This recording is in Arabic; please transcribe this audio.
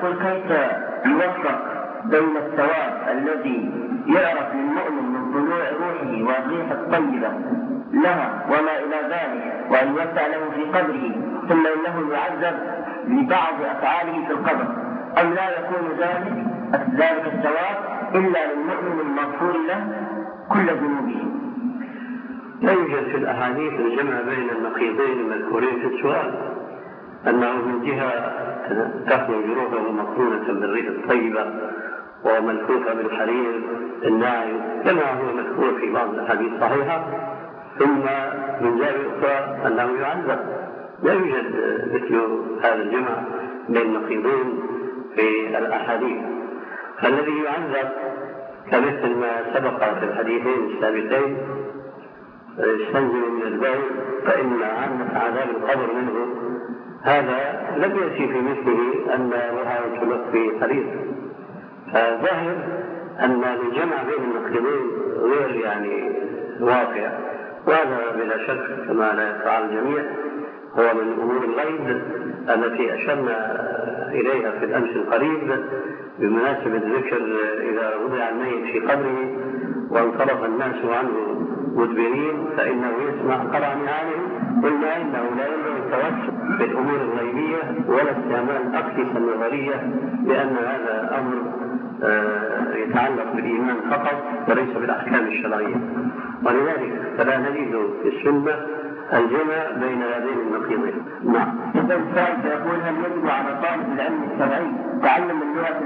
يقول كيف يوفق بين الثواب الذي يعرف للمؤمن من طلوع روحه والريح الطيبة لها وما إلى ذلك، وأن يوسع له في قبره ثم إنه يعذب لبعض أفعاله في القبر، أم لا يكون ذلك الثواب إلا للمؤمن المغفور له كل ذنوبه؟ لا يوجد في الأحاديث الجمع بين النقيضين المذكورين في السؤال، أنه من جهة تخرج روحه مقرونة بالريح الطيبة وملفوفة بالحرير الناعم كما هو مذكور في بعض الأحاديث الصحيحة، ثم من جهة أخرى أنه يعذب. لا يوجد مثل هذا الجمع بين النقيضين في الأحاديث. فالذي يعذب كمثل ما سبق في الحديثين السابقين يستنزل من البول فإن عامة عذاب القبر منه، هذا لم يأتي في مثله أن روحه تلف في حرير. فظاهر أن الجمع بين النقيضين غير واقع، وهذا بلا شك كما لا يفعل الجميع هو من أمور الغيب التي أشرنا إليها في الأمس القريب بمناسبة ذكر إذا وضع الميت في قبره وانصرف الناس عنه مدبرين فإنه يسمع قرع نعالهم. قلنا إنه لا ينبغي التوسع في الأمور الغيبية ولا استعمال الأقيسة النظرية، لأن هذا أمر يتعلق بالإيمان فقط وليس بالأحكام الشرعية، ولذلك فلا نجد في السنة الجمع بين هذين النقيضين. إذا السائل يقول هل يجب على طالب العلم الشرعي تعلم اللغة